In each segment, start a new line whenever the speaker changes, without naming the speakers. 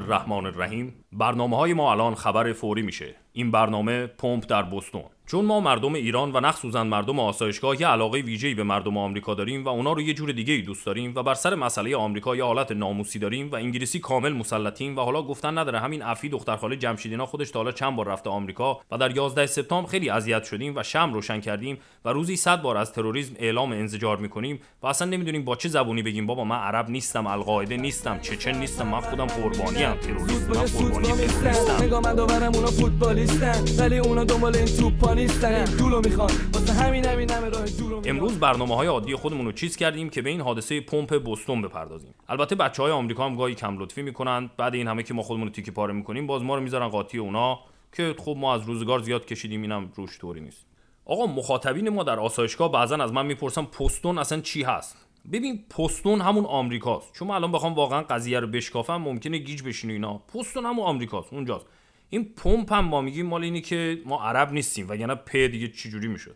الرحمن الرحیم. برنامه‌های ما الان خبر فوری میشه. این برنامه پمپ در بوستون. چون ما مردم ایران و مخصوصا مردم آسایشگاه یه علاقه ویژه‌ای به مردم آمریکا داریم و اونا رو یه جور دیگه‌ای دوست داریم و بر سر مسئله آمریکا یه حالت ناموسی داریم و انگلیسی کامل مسلطیم و حالا گفتن نداره همین عفی دخترخاله جمشیدینا خودش تا حالا چند بار رفته آمریکا و در 11 سپتامبر خیلی اذیت شدیم و شمع روشن کردیم و روزی 100 بار از تروریسم اعلام انزجار می‌کنیم و اصلا نمی‌دونیم با چه زبونی بگیم بابا من عرب نیستم، القاعده نیستم، چچن نیستم، من خودم قربانی‌ام، تروریست، من قربانی تروریستم.
نگاه من داورم اونا فوتبالیستن ولی اونا دنبال این توپا نیستن، طولو میخوان واسه همین همه راه طولو.
امروز برنامه‌های عادی خودمون رو چیز کردیم که به این حادثه پمپ بوستون بپردازیم. البته بچه‌های آمریکا هم گاهی کم لطفی میکنن، بعد این همه که ما خودمون رو تیکه پاره میکنیم باز ما رو میذارن قاطی اونا که خب ما از روزگار زیاد کشیدیم، اینم روش طوری نیست. آقا مخاطبین ما در آسایشگاه بعضن از من میپرسن پستون اصلا چی هست؟ ببین پستون همون آمریکاست. چون من الان بخوام واقعا قضیه رو بشکافم ممکنه گیج بشین اینا. پستون همون آمریکاست، اونجاست. این پمپ هم ما میگیم مال اینی که ما عرب نیستیم وگرنه په دیگه چی جوری میشد.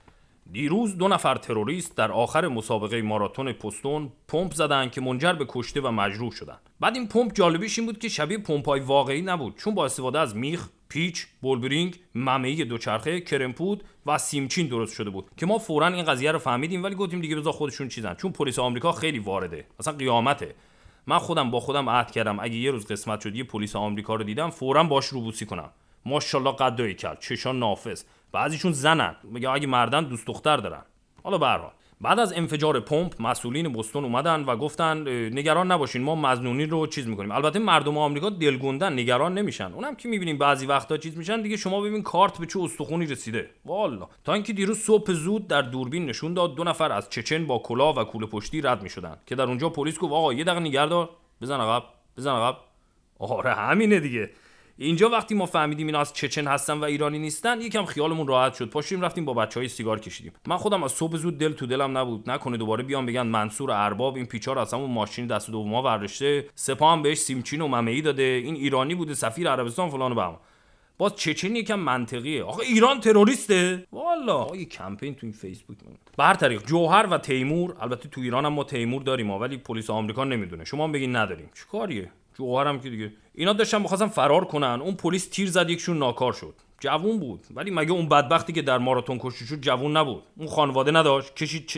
دیروز 2 نفر تروریست در آخر مسابقه ماراتون پستون پمپ زدن که منجر به کشته و مجروح شدن. بعد این پمپ جالبیش این بود که شبیه پمپ‌های واقعی نبود، چون با استفاده از میخ، پیچ، بولبرینگ، ممه‌ای دوچرخه، کرمپود و سیمچین درست شده بود که ما فوراً این قضیه رو فهمیدیم ولی گفتیم دیگه بذار خودشون چیزن، چون پلیس آمریکا خیلی وارده، اصلا قیامته. من خودم با خودم عهد کردم اگه یه روز قسمت شد یه پلیس آمریکا رو دیدم فوراً باش روبوسی کنم. ماشاءالله قد و هیکل، چشان نافذ، بعضیشون زنن، یا اگه مردن دوست دختر دارن. حالا به هر حال بعد از انفجار پمپ مسئولین بوستون اومدن و گفتن نگران نباشین ما مظنونین رو چیز میکنیم. البته مردم آمریکا دلگوندن، نگران نمیشن. اونم که میبینیم بعضی وقتا چیز میشن دیگه. شما ببین کارت به چه استخونی رسیده والا. تا اینکه دیروز صبح زود در دوربین نشون داد 2 نفر از چچن با کلاه و کوله پشتی رد میشدن که در اونجا پلیس گفت آقا یه دقیقه نگهدار، بزن عقب. آره همینه دیگه. اینجا وقتی ما فهمیدیم اینا از چچن هستن و ایرانی نیستن یکم خیالمون راحت شد. پاشیم رفتیم با بچهای سیگار کشیدیم. من خودم از صبح زود دل تو دلم نبود نکنه دوباره بیان بگن منصور ارباب این پیچا رو از همون ماشین دست دوما برداشته، سپاه هم بهش سیمچین و ممه‌ای داده، این ایرانی بوده، سفیر عربستان فلان و بهمان. باز چچن یکم منطقیه. آخه ایران تروریسته والا. آقا یه کمپین تو این فیسبوک به هر طریق جوهر و تیمور، البته تو ایران هم ما تیمور داریم ولی پلیس آمریکا نمیدونه، شما هم بگین نداریم، چیکاریه؟ جوهرم که دیگه اینا داشتن می‌خواستن فرار کنن، اون پلیس تیر زد یکشون ناکار شد. جوون بود ولی مگه اون بدبختی که در ماراتون کشته شد جوون نبود؟ اون خانواده نداشت؟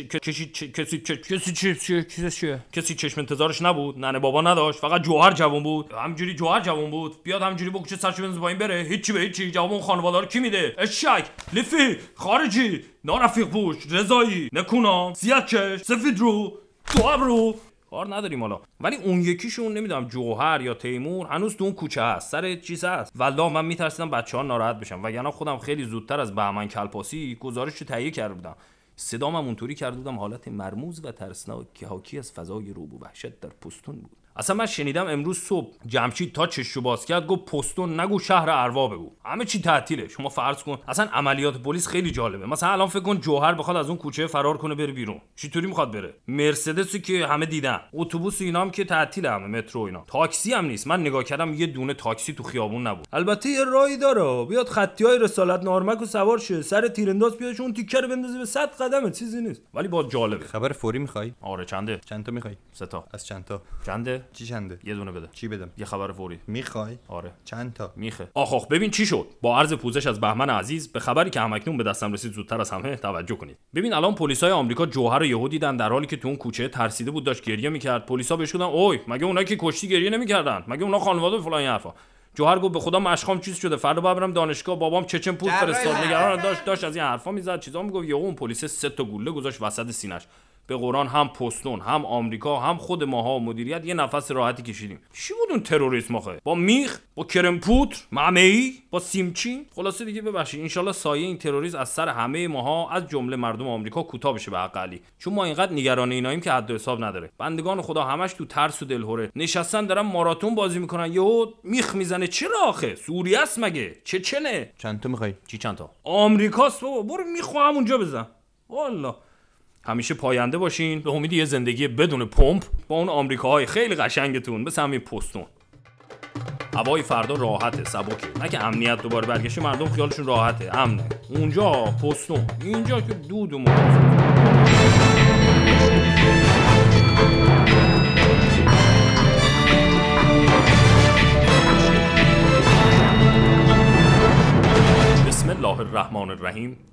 کسی چشم انتظارش نبود؟ ننه بابا نداشت؟ فقط جوهر جوون بود. همینجوری جوهر جوون بود بیاد همینجوری بکشه سرشو بنز پایین بره، هیچی به هیچی. جواب اون خانواده رو کی میده؟ اشک، لفی، خارجی، نارفیق پوش، رضایی، نکونا، سیاه‌چش، سفید رو، تو ابرو کار نداریم حالا. ولی اون یکیشون نمیدونم جوهر یا تیمور هنوز تو اون کوچه هست، سر چیز هست. والله من میترسیدم بچه‌ها ناراحت بشن وگرنه خودم خیلی زودتر از بهمن کلپاسی گزارش رو تهیه کرده بودم. صدام هم اونطوری کرده بودم حالت مرموز و ترسناک که حاکی از فضای رعب و وحشت در پستون بود. اصلا من شنیدم امروز صبح جمشید تا چششو باز کرد گفت پستون نگو شهر اروا بگو، همه چی تعطیله. شما فرض کن اصلا عملیات پلیس خیلی جالبه. مثلا الان فکر کن جوهر بخواد از اون کوچه فرار کنه بره بیرون، چطوری میخواد بره؟ مرسدسی که همه دیدن، اتوبوس اینا هم که تعطیله، همه مترو اینا، تاکسی هم نیست. من نگاه کردم یه دونه تاکسی تو خیابون نبود. البته یه راهی داره بیاد خطیای رسالت نارمک سوار شه سر تیرانداز بیادش اون تیکه رو بندازه به 100 قدمه، چیزی نیست ولی باز جالبه.
خبر فوری میخوای؟
آره چنده؟
چند تا میخوای؟
3 تا.
از چند تا؟
چنده؟
چی چنده؟
یه دونه بده.
چی بدم؟
یه خبر فوری
میخوای؟
آره.
چند تا؟
میخه. آخ ببین چی شد. با عرض پوزش از بهمن عزیز به خبری که همکنون به دستم رسید زودتر از همه توجه کنید. ببین الان پلیسای آمریکا جوهر رو یهو دیدن در حالی که تو اون کوچه ترسیده بود داشت گریه میکرد. پلیسا بهش گفتن اوی مگه اونایی که کشتی گریه نمیکردن؟ مگه اونا خانواده فلان این حرفا؟ جوهر گفت به خدا مشقام چیز شده، فردا برم دانشگاه، بابام چچن پول فرستاد. نگران داشت از این حرفا میزد، چیزا میگفت. یهو اون پلیس 3 تا گوله گذاشت وسط سینه‌اش. به قرآن هم پستون هم آمریکا هم خود ماها و مدیریت یه نفس راحتی کشیدیم. چی بود اون تروریسم آخه؟ با میخ، با کرمپوتر، ممه‌ای، با سیمچین. خلاصه دیگه ببخشید ان شاءالله سایه این تروریسم از سر همه ماها از جمله مردم آمریکا کوتاه بشه به حقالی، چون ما اینقدر نگران ایناییم که حد و حساب نداره. بندگان خدا همش تو ترس و دلهوره نشستن دارن ماراتون بازی میکنن، یهو میخ میزنه. چرا آخه؟ سوریه است مگه؟ چچنه؟
چند تا میخوای؟
چی چند تا؟ آمریکاست بابا، برو میخو همونجا بزن. والله همیشه پاینده باشین به امید یه زندگی بدون پمپ با اون آمریکاهای خیلی قشنگتون مثل همین پستون. هوای فردا راحته، سبکه، نه که امنیت دوباره برگشه. مردم خیالشون راحته، امنه. اونجا پستون، اینجا که دود و مرد. الرحمن الرحیم.